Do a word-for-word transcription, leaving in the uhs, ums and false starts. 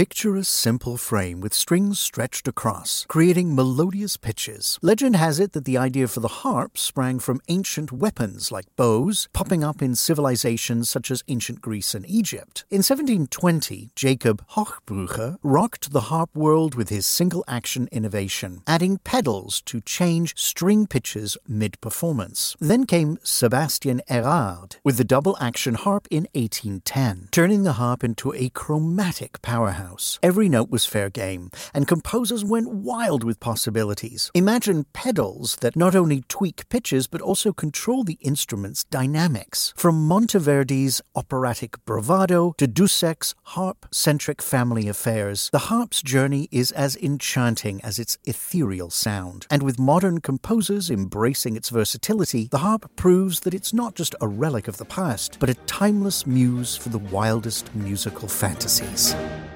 Picture a simple frame with strings stretched across, creating melodious pitches. Legend has it that the idea for the harp sprang from ancient weapons like bows, popping up in civilizations such as ancient Greece and Egypt. In seventeen twenty, Jacob Hochbrücher rocked the harp world with his single-action innovation, adding pedals to change string pitches mid-performance. Then came Sebastian Erard with the double-action harp in eighteen ten, turning the harp into a chromatic powerhouse. Every note was fair game, and composers went wild with possibilities. Imagine pedals that not only tweak pitches but also control the instrument's dynamics. From Monteverdi's operatic bravado to Dussek's harp-centric family affairs, the harp's journey is as enchanting as its ethereal sound. And with modern composers embracing its versatility, the harp proves that it's not just a relic of the past, but a timeless muse for the wildest musical fantasies.